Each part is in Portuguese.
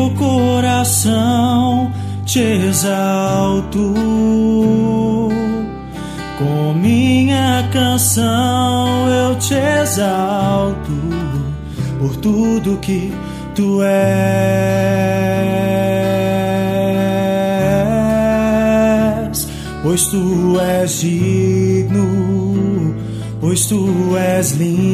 meu coração te exalto, com minha canção eu te exalto, por tudo que tu és, pois tu és digno, pois tu és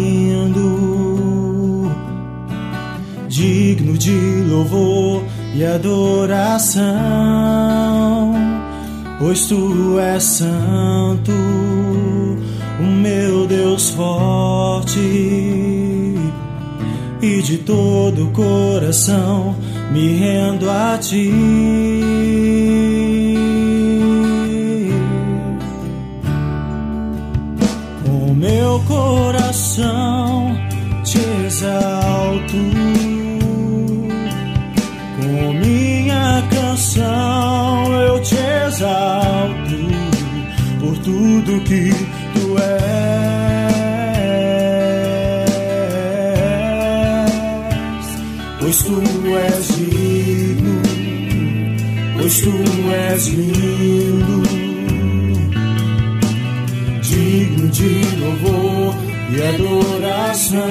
lindo, digno de louvor e adoração, pois tu és santo, o meu Deus forte, e de todo o coração me rendo a ti. Com meu coração te exalto, com minha canção eu te exalto, por tudo que tu és, pois tu és digno, pois tu és lindo, digno de louvor e adoração,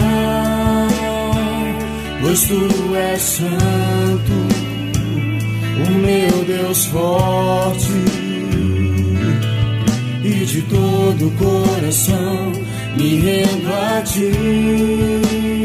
pois tu és santo, o meu Deus forte, e de todo o coração me rendo a ti.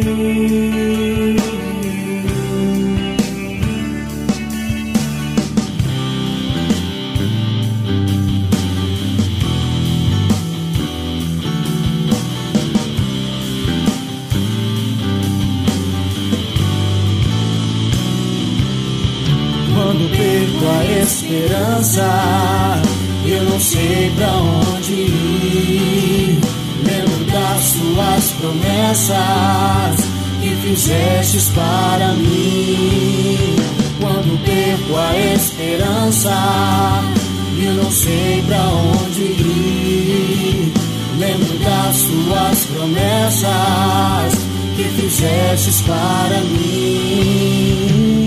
Quando perco a esperança, eu não sei pra onde ir. Lembro das suas promessas que fizestes para mim. Quando perco a esperança, eu não sei pra onde ir. Lembro das suas promessas que fizestes para mim.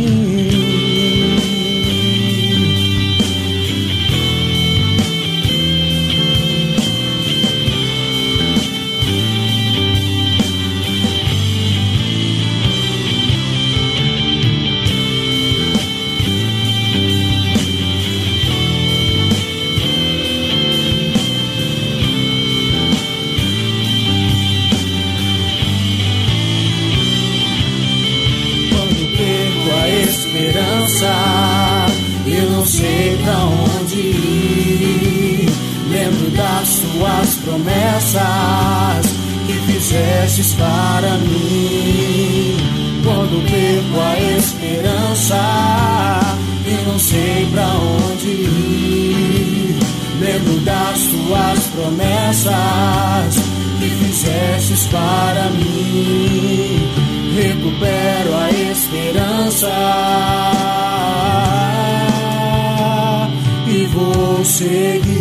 Eu não sei pra onde ir. Lembro das suas promessas que fizestes para mim. Quando perco a esperança, eu não sei pra onde ir. Lembro das suas promessas que fizestes para mim. Recupero a esperança e vou seguir.